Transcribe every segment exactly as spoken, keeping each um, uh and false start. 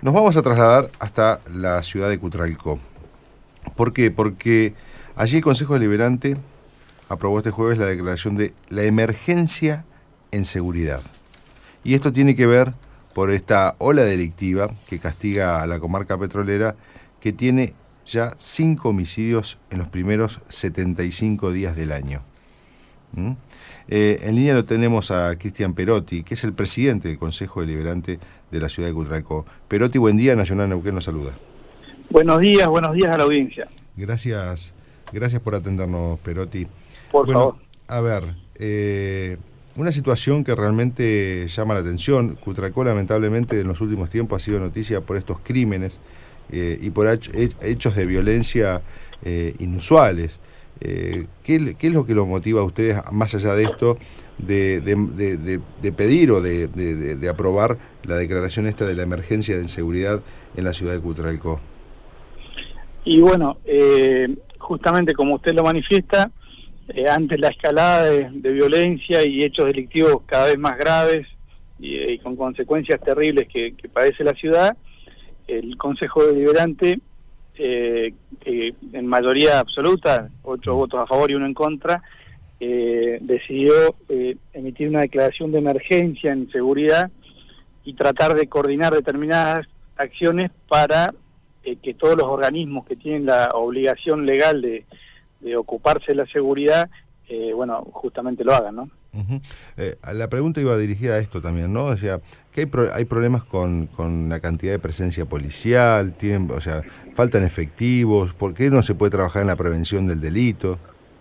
Nos vamos a trasladar hasta la ciudad de Cutralcó. ¿Por qué? Porque allí el Consejo Deliberante aprobó este jueves la declaración de la emergencia en seguridad. Y esto tiene que ver por esta ola delictiva que castiga a la comarca petrolera, que tiene ya cinco homicidios en los primeros setenta y cinco días del año. ¿Mm? Eh, en línea lo tenemos a Cristian Perotti, que es el presidente del Consejo Deliberante de la ciudad de Cutralcó. Perotti, buen día, Nacional Neuquén nos saluda. Buenos días, buenos días a la audiencia. Gracias, gracias por atendernos, Perotti. Por bueno, favor. A ver, eh, una situación que realmente llama la atención. Cutralcó, lamentablemente, en los últimos tiempos ha sido noticia por estos crímenes eh, y por hechos de violencia eh, inusuales. Eh, ¿qué, ¿Qué es lo que los motiva a ustedes, más allá de esto, de, de, de, de, de pedir o de, de, de aprobar la declaración esta de la emergencia de inseguridad en la ciudad de Cutralcó? Y bueno, eh, justamente como usted lo manifiesta, eh, ante la escalada de, de violencia y hechos delictivos cada vez más graves y, y con consecuencias terribles que, que padece la ciudad, el Consejo Deliberante, eh, eh, en mayoría absoluta, ocho votos a favor y uno en contra, eh, decidió eh, emitir una declaración de emergencia en seguridad y tratar de coordinar determinadas acciones para eh, que todos los organismos que tienen la obligación legal de, de ocuparse de la seguridad, eh, bueno, justamente lo hagan, ¿no? Uh-huh. Eh, la pregunta iba dirigida a esto también, ¿no? O sea, que hay, pro, hay problemas con, con la cantidad de presencia policial, tienen, o sea, faltan efectivos, ¿por qué no se puede trabajar en la prevención del delito?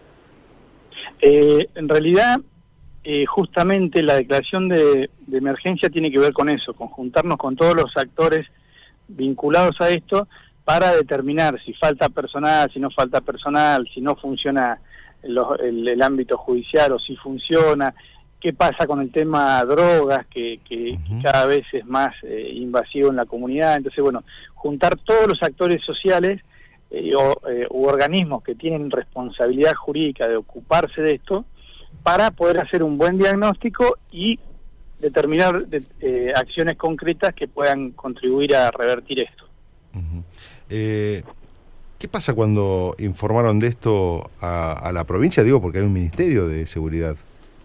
Eh, en realidad, eh, justamente la declaración de, de emergencia tiene que ver con eso, con juntarnos con todos los actores vinculados a esto para determinar si falta personal, si no falta personal, si no funciona Los, el, el ámbito judicial o si funciona, qué pasa con el tema drogas, que, que, uh-huh. que cada vez es más eh, invasivo en la comunidad. Entonces, bueno, juntar todos los actores sociales eh, o, eh, u organismos que tienen responsabilidad jurídica de ocuparse de esto para poder hacer un buen diagnóstico y determinar de, eh, acciones concretas que puedan contribuir a revertir esto. Uh-huh. eh... ¿Qué pasa cuando informaron de esto a, a la provincia? Digo, porque hay un Ministerio de Seguridad.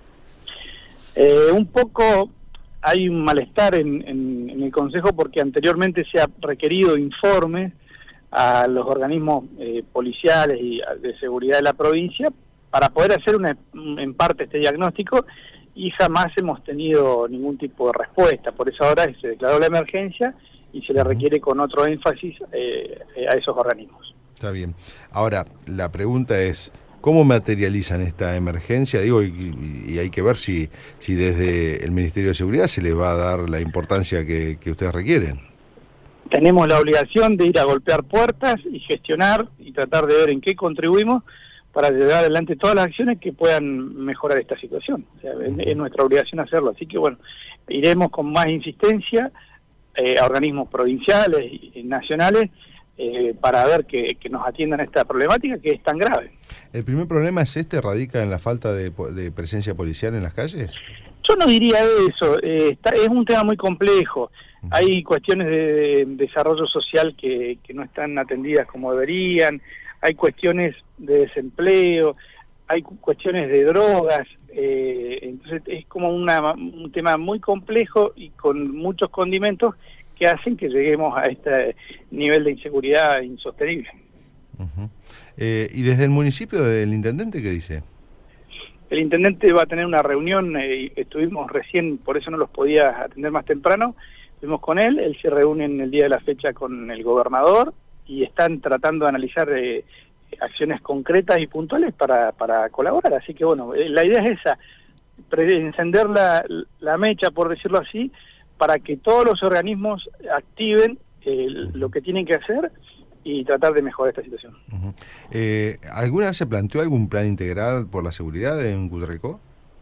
Eh, un poco hay un malestar en, en, en el Consejo porque anteriormente se ha requerido informes a los organismos eh, policiales y de seguridad de la provincia para poder hacer una, en parte este diagnóstico y jamás hemos tenido ningún tipo de respuesta. Por eso ahora se declaró la emergencia y se le requiere con otro énfasis eh, a esos organismos. Está bien. Ahora, la pregunta es, ¿cómo materializan esta emergencia? Digo, y, y hay que ver si, si desde el Ministerio de Seguridad se le va a dar la importancia que, que ustedes requieren. Tenemos la obligación de ir a golpear puertas y gestionar y tratar de ver en qué contribuimos para llevar adelante todas las acciones que puedan mejorar esta situación. O sea, es, es nuestra obligación hacerlo. Así que, bueno, iremos con más insistencia eh, a organismos provinciales y nacionales Eh, para ver que, que nos atiendan a esta problemática que es tan grave. ¿El primer problema es este, radica en la falta de, de presencia policial en las calles? Yo no diría eso, eh, está, es un tema muy complejo. Uh-huh. Hay cuestiones de, de desarrollo social que, que no están atendidas como deberían, hay cuestiones de desempleo, hay cuestiones de drogas, eh, entonces es como una, un tema muy complejo y con muchos condimentos que hacen que lleguemos a este nivel de inseguridad insostenible. Uh-huh. eh, ¿Y desde el municipio, del intendente, qué dice? El intendente va a tener una reunión, eh, estuvimos recién, por eso no los podía atender más temprano, estuvimos con él, él se reúne en el día de la fecha con el gobernador y están tratando de analizar eh, acciones concretas y puntuales para, para colaborar, así que bueno, eh, la idea es esa, encender la, la mecha, por decirlo así, para que todos los organismos activen eh, lo que tienen que hacer y tratar de mejorar esta situación. Uh-huh. eh, ¿Alguna vez se planteó algún plan integral por la seguridad en Cutralcó?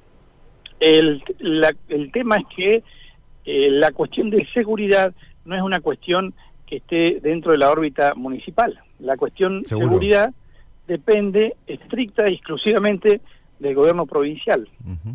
El, la, el tema es que eh, la cuestión de seguridad no es una cuestión que esté dentro de la órbita municipal. La cuestión de seguridad depende estricta y exclusivamente del gobierno provincial. Uh-huh.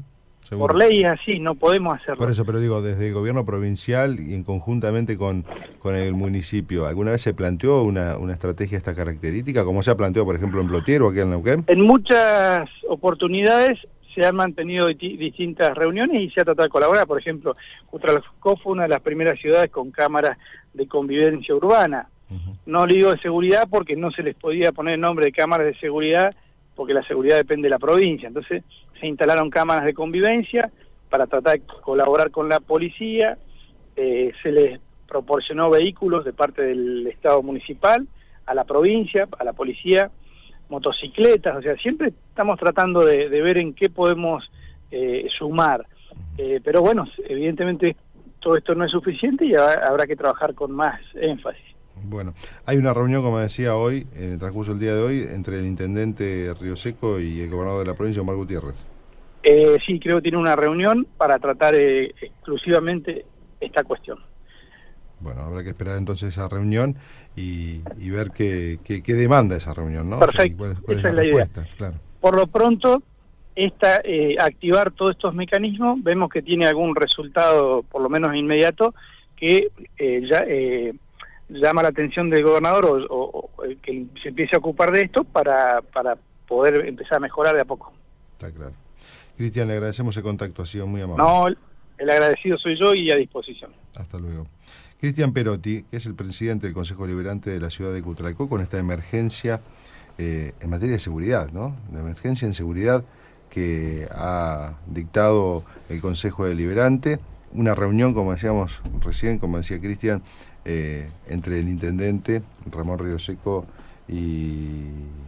seguro. Por ley es así, no podemos hacerlo. Por eso, pero digo, desde el gobierno provincial y en conjuntamente con, con el municipio, ¿alguna vez se planteó una, una estrategia de esta característica, como se ha planteado, por ejemplo, en Plotier o aquí en Neuquén? En muchas oportunidades se han mantenido distintas reuniones y se ha tratado de colaborar. Por ejemplo, Cutralcó fue una de las primeras ciudades con cámaras de convivencia urbana. Uh-huh. No le digo de seguridad porque no se les podía poner el nombre de cámaras de seguridad, porque la seguridad depende de la provincia. Entonces se instalaron cámaras de convivencia para tratar de colaborar con la policía, eh, se les proporcionó vehículos de parte del Estado municipal a la provincia, a la policía, motocicletas, o sea, siempre estamos tratando de, de ver en qué podemos eh, sumar. Eh, pero bueno, evidentemente todo esto no es suficiente y habrá que trabajar con más énfasis. Bueno, hay una reunión, como decía hoy, en el transcurso del día de hoy, entre el intendente Río Seco y el gobernador de la provincia, Omar Gutiérrez. Eh, sí, creo que tiene una reunión para tratar eh, exclusivamente esta cuestión. Bueno, habrá que esperar entonces esa reunión y, y ver qué, qué, qué demanda esa reunión, ¿no? Perfecto, o sea, cuál, cuál esa es la, es la respuesta, idea. Claro. Por lo pronto, esta, eh, activar todos estos mecanismos, vemos que tiene algún resultado, por lo menos inmediato, que eh, ya eh, llama la atención del gobernador o, o, o que se empiece a ocupar de esto para, para poder empezar a mejorar de a poco. Está claro. Cristian, le agradecemos el contacto, ha sido muy amable. No, el agradecido soy yo y a disposición. Hasta luego. Cristian Perotti, que es el presidente del Consejo Deliberante de la ciudad de Cutralcó, con esta emergencia eh, en materia de seguridad, ¿no? La emergencia en seguridad que ha dictado el Consejo Deliberante, una reunión, como decíamos recién, como decía Cristian, eh, entre el intendente Ramón Río Seco y,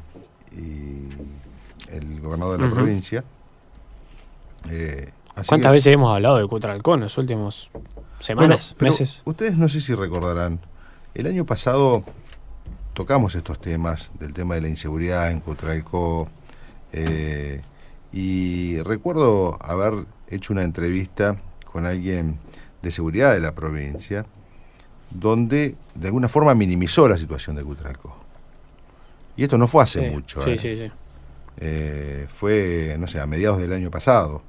y el gobernador de la uh-huh. provincia. Eh, ¿Cuántas que, veces hemos hablado de Cutralcó en los últimos semanas, bueno, meses? Ustedes no sé si recordarán, el año pasado tocamos estos temas, del tema de la inseguridad en Cutralcó, eh, y recuerdo haber hecho una entrevista con alguien de seguridad de la provincia, donde de alguna forma minimizó la situación de Cutralcó. Y esto no fue hace sí, mucho. Sí, ¿eh? sí, sí. Eh, fue, no sé, a mediados del año pasado.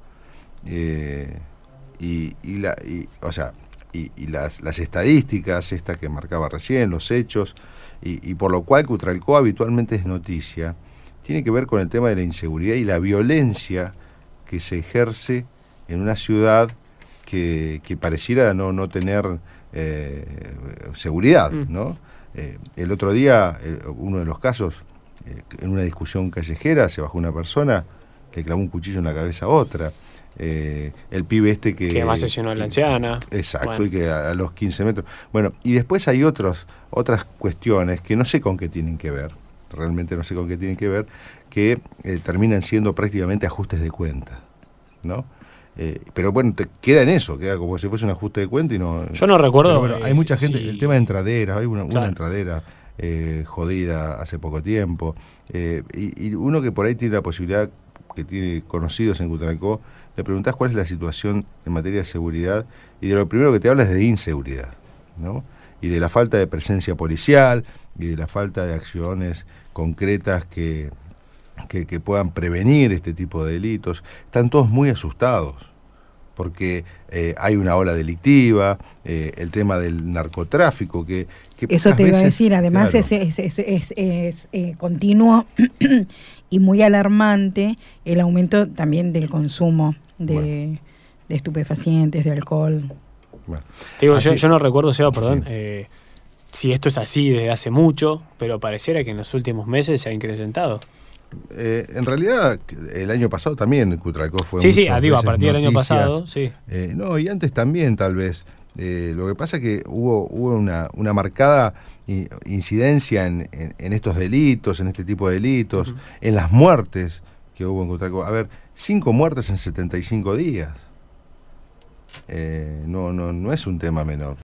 Eh, y, y, la, y, o sea, y, y las, las estadísticas, estas que marcaba recién, los hechos, y, y por lo cual Cutralcó habitualmente es noticia, tiene que ver con el tema de la inseguridad y la violencia que se ejerce en una ciudad que, que pareciera no, no tener eh, seguridad, mm. ¿no? Eh, el otro día, el, uno de los casos, eh, en una discusión callejera, se bajó una persona, le clavó un cuchillo en la cabeza a otra. Eh, el pibe este que... Que además asesinó a la anciana. Exacto, bueno. y que a, a los quince metros... Bueno, y después hay otros, otras cuestiones que no sé con qué tienen que ver, realmente no sé con qué tienen que ver, que eh, terminan siendo prácticamente ajustes de cuenta, ¿no? Eh, pero bueno, te queda en eso, queda como si fuese un ajuste de cuenta y no... Yo no recuerdo... Bueno, hay mucha gente, sí. el tema de entraderas, hay una, claro. una entradera eh, jodida hace poco tiempo, eh, y, y uno que por ahí tiene la posibilidad, que tiene conocidos en Cutralcó, le preguntás cuál es la situación en materia de seguridad y de lo primero que te habla es de inseguridad, ¿no? Y de la falta de presencia policial y de la falta de acciones concretas que, que, que puedan prevenir este tipo de delitos. Están todos muy asustados porque eh, hay una ola delictiva, eh, el tema del narcotráfico que... que Eso te iba veces, a decir, además claro. es, es, es, es, es eh, continuo y muy alarmante el aumento también del consumo de, bueno. de estupefacientes, de alcohol. Bueno. Digo, yo, yo no recuerdo, Seba, perdón, sí. eh, si esto es así desde hace mucho, pero pareciera que en los últimos meses se ha incrementado. Eh, en realidad, el año pasado también Cutralcó fue Sí, sí, digo, a noticias, partir del año pasado, sí. Eh, no, y antes también, tal vez. Eh, lo que pasa es que hubo, hubo una, una marcada incidencia en, en, en estos delitos, en este tipo de delitos, uh-huh. en las muertes que hubo en Cutralcó. A ver, cinco muertes en setenta y cinco días. Eh, no, no, no es un tema menor.